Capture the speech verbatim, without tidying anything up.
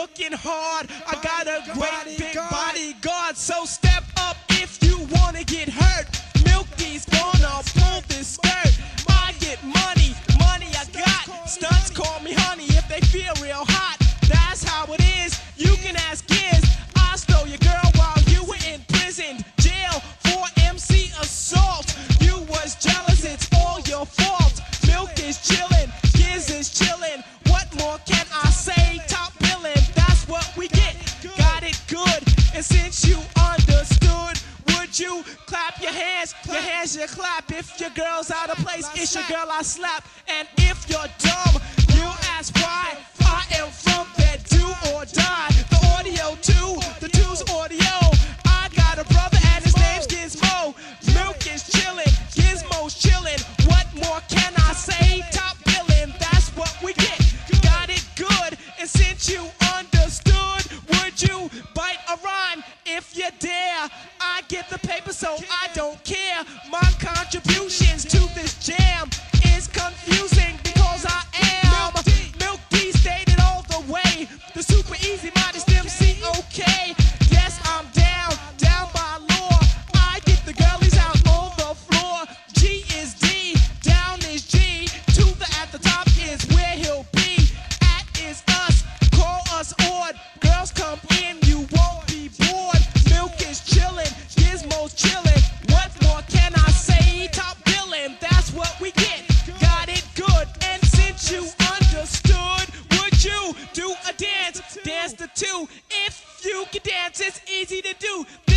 looking hard. I got a great big bodyguard, so step up if you wanna get hurt. Milky's gonna pull this skirt. I get money, money I got. Stunts call me honey if they feel real hot. That's how it is, you can ask Giz. I stole your girl while you were in prison. Jail for M C assault. You was jealous, it's all your fault. Milk is chillin', Giz is chillin'. What more can I say? Top billin', that's what we get. Got it good, and since you understood, would you clap your hands? Your hands you clap. If your girl's out of place, it's your girl I slap. And if you're dumb, you ask why. I am from that do or die. The audio two, the two's audio. I got a brother and his name's Gizmo. Milk is chillin', Gizmo's chillin'. What more can I say? Top billin', that's what we get. Got it good, and since you understood, would you bite a rhyme? If you dare, I get the paper, so I don't care. My contributions to this jam is confusing because I am Milk D, stated all the way. The super easy modest M C, okay. Yes, I'm down, down by law. I get the girlies out on the floor. G is D, down is G. To the at the top is where he'll be. At is us, call us odd. Girls come in, you won't be bored. Milk is chillin', Gizmo's chillin'. What more can I say? Top billin', that's what we get. Got it good, and since you understood, would you do a dance? Dance the two. If you can dance, it's easy to do.